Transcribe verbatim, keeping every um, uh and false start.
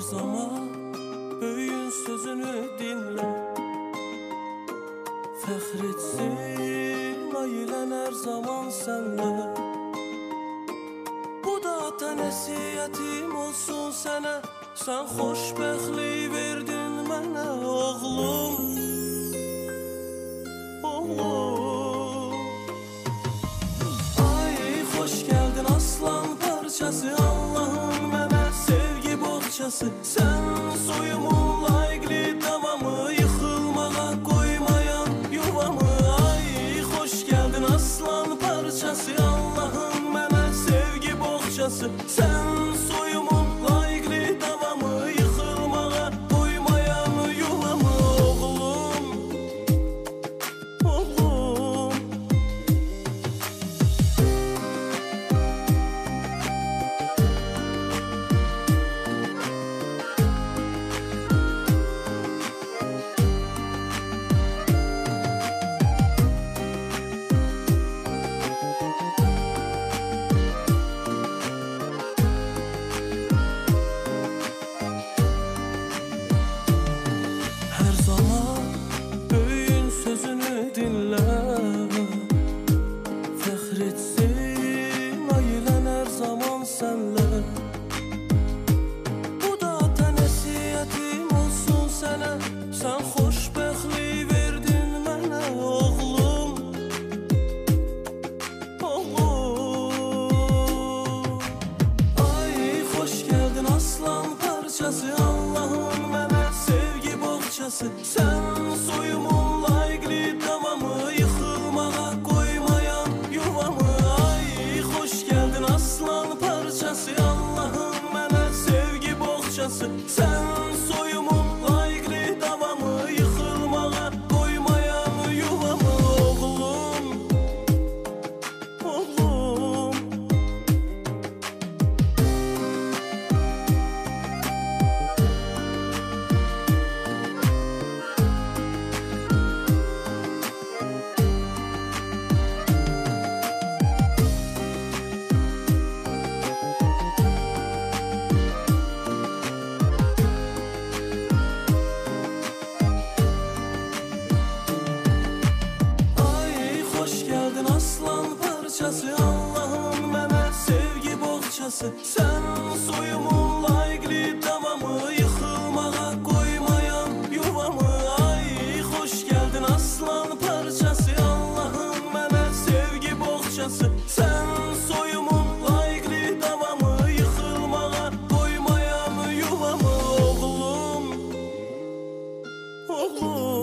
zaman böyüyün sözünü dinle. Fəxr etsin ayılan her zaman senle. Bu da ata nəsiyyətim olsun sənə. Sen xoşbəxtlik verdin mənə oğlum, oğlum. Ay xoş geldin aslan parçası, Allah'ın mənə sevgi boğçası. Sen soyumun layiqli davamı, yıkılmağa koymayan yuvamı. Ay xoş geldin aslan parçası, Allah'ın mənə sevgi boğçası. Sen soyumun layiqli davamı, yıkılmağa koymayan yuvamı. Oğlum, oğlum. Dinle, fəxr etsin ayılan her zaman senle. Bu da ata nəsiyyətim olsun sənə. Sen xoşbəxtlik verdin mənə oğlum, oğlum. Ay xoş geldin aslan parçası, Allah'ın mənə sevgi boğçası. Sen soyumun layiqli davamı, yıkılmağa koymayan yuvamı. Ay xoş geldin aslan parçası, Allah'ın mənə sevgi boğçası. Sen soyumun layiqli davamı, yıkılmağa koymayan yuvamı. Oğlum, oğlum. Aslan parçası, Allah'ın mənə sevgi boğçası. Sen soyumun layiqli davamı, yıkılmağa koymayan yuvamı. Ay xoş geldin aslan parçası, Allah'ın mənə sevgi boğçası. Sen soyumun layiqli davamı, yıkılmağa koymayan yuvamı. Oğlum, oğlum.